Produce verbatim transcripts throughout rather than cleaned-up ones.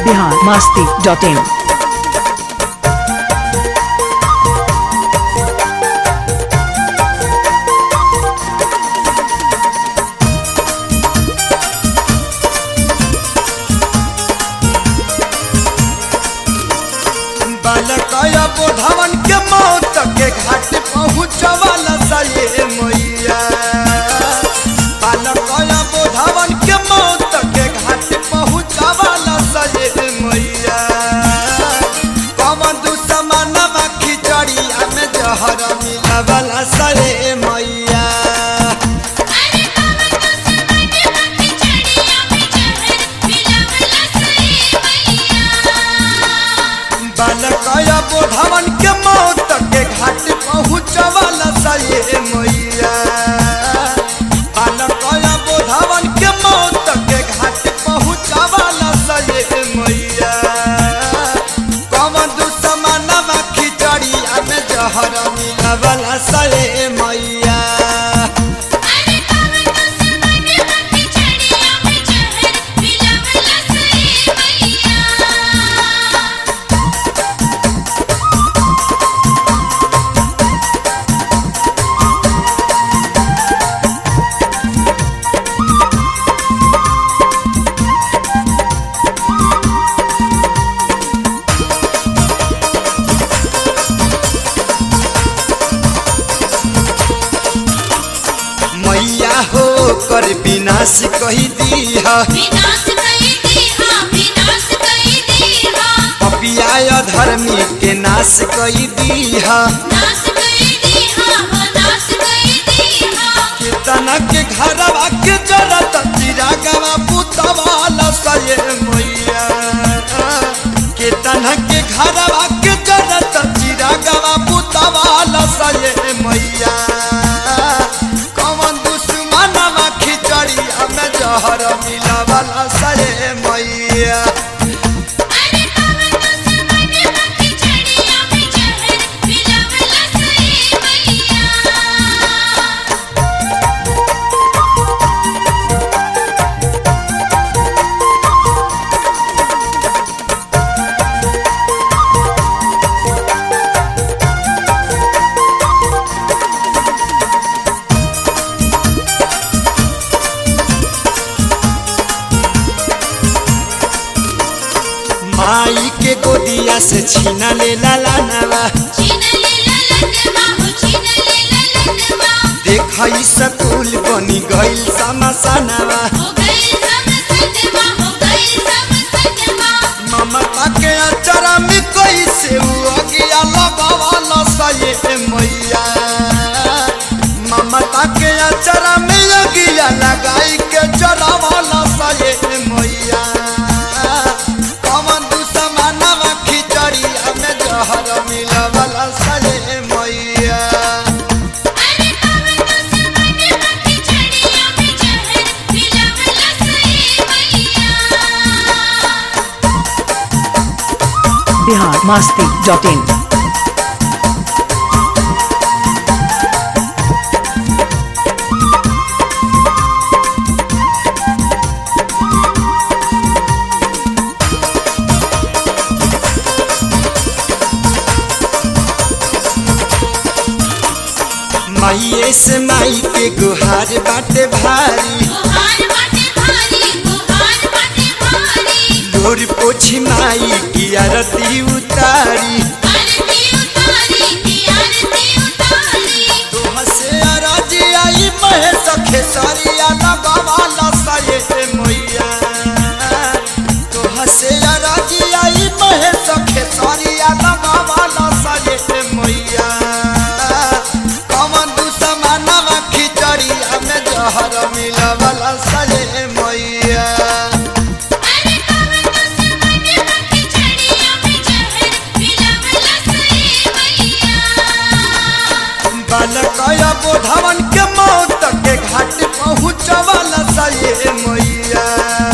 Bihar Masti dot इन। बालकया बोधावन के मौत के घाट पहुँचवल सये मैया। बालकया बोधावन के मौत के घाट पहुँचवल सये मैया। कवन दुश्मनवा खिचड़िया में जहर मिलवल सये मैया। बालकया बोधावन के मौत के घाट पहुँचवल सये मैया। बालकया बोधावन के मौत के घाट पहुँचवल सये मैया। कवन दुश्मनवा खिचड़िया में जहर मिलवल सये मैया। मैया हो कर विनाश कही दीहा। विनाश कही दीहा, विनाश कही दीहा। पपिया धर्मी के नाश कही दीहा। नाश कही दीहा, हो नाश कही दीहा। कितना के घरवा के जरत चिरागवा पुतवाल सये मैया। कितना के घरवा के जरत चिरागवा पुतवाल सये मैया। जहर मिलवल सये मैया। अरे कवन दुश्मनवा खिचड़िया में जहर मिलवल सये मैया। माई के गोदिया से छीना ले लालानवा। छीन ले ललनवा, हो छीन ले ललनवा। देखई सकूल बनी गइल समसनवा। हो गई समसनवा, हो गई समसनवा। ममता के अचरा में कैसे अगिया लगवल सये मैया। ममता के अचरा में अगिया लगाई के जरवल सये मैया। कवन दुश्मनवा खिचड़िया में जहर मिलवल सये मैया। अरे कवन दुश्मनवा खिचड़िया में जहर मिलवल सये मैया। Bihar Masti dot in. माइये से माई के गुहार बाटे भारी। गुहार बाटे भारी, गुहार बाटे भारी। लोर पोछी माई की आरती उतारी। आरती उतारी, की आरती उतारी। तोह से अराजी आई महेश खेसरिया लगवल सये मैया। तोह से अराजी आई महेश खेसरिया लगवल सये मैया। कवन दुश्मनवा खिचड़िया में जहर मिलवल सये मैया। अरे कवन दुश्मनवा खिचड़िया में जहर मिलवल सये मैया। बालकया बोधावन के मौत के घाट पहुँचवल सये मैया।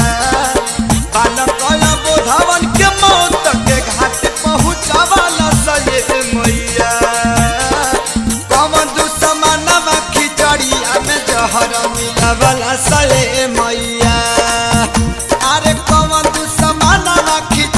बालकया बोधावन के मौत के घाट पहुँचवल सये मैया। कवन दुश्मनवा खिचड़िया में जहर मिलवल सये मैया। अरे कवन दुश्मनवा खिचड़िया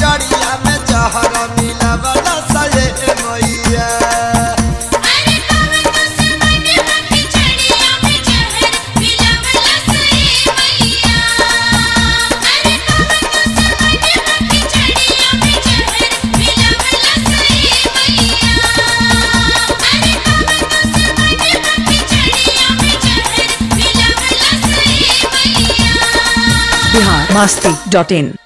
masti dot in.